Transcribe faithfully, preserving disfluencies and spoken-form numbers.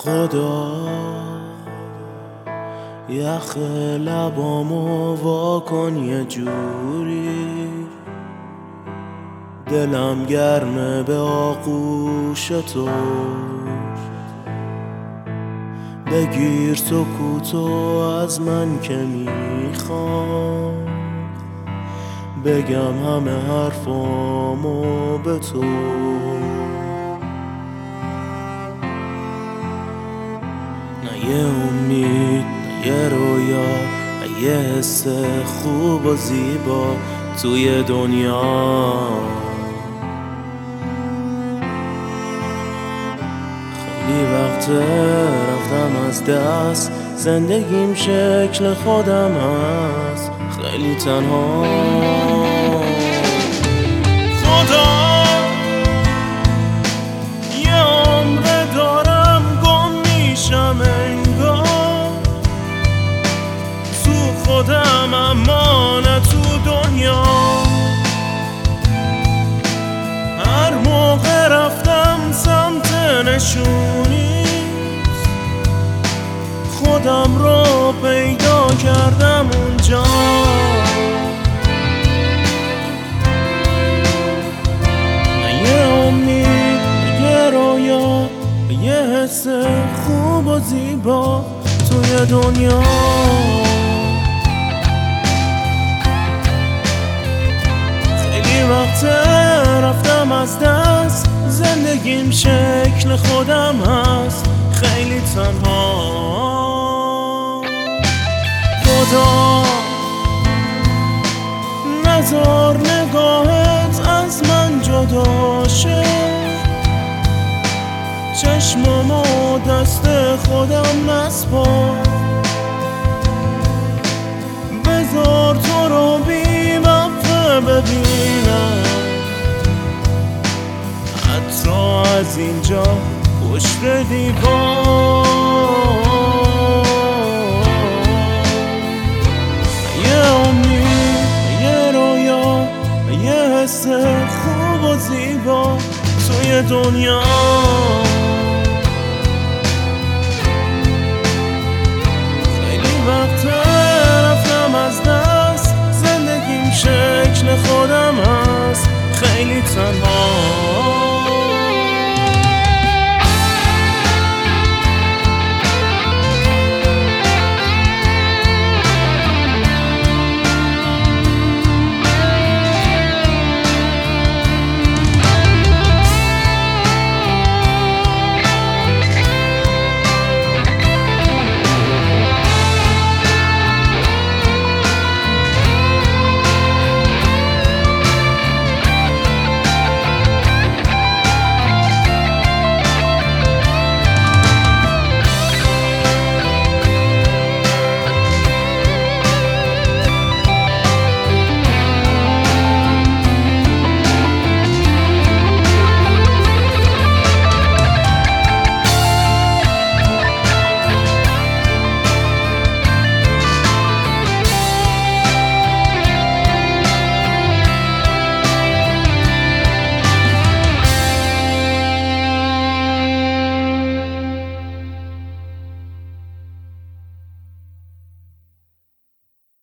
خدا یخ لبامو واکن یه جوری، دلم گرمه به آغوش تو. بگیر سکوتو از من که میخوام، بگم همه حرفامو به تو. نه یه امید، نه یه رویا، نه یه حس خوب و زیبا توی دنیا. خیلی وقت رفتم از دست، زندگیم شکل خودم هست، خیلی تنها. خدا یه عمر دارم گم میشم انگار، تو خودم اما نه تو دنیا. هر موقع رفتم سمت نشونی، خودم رو پیدا کردم اونجا. نه یه امید، نه یه رویا، یه حس خوب و زیبا توی دنیا. خیلی وقت رفتم از دست، زندگیم شکل خودم هست، خیلی تنها. خدا نذار نگاهت از من جدا شه، چشممو دست خودم نسپار. بذار تو رو بی وقفه ببینم، حتی از اینجا پشت دیوار. یه امید، یه رویا، یه حس خوب و زیبا توی دنیا.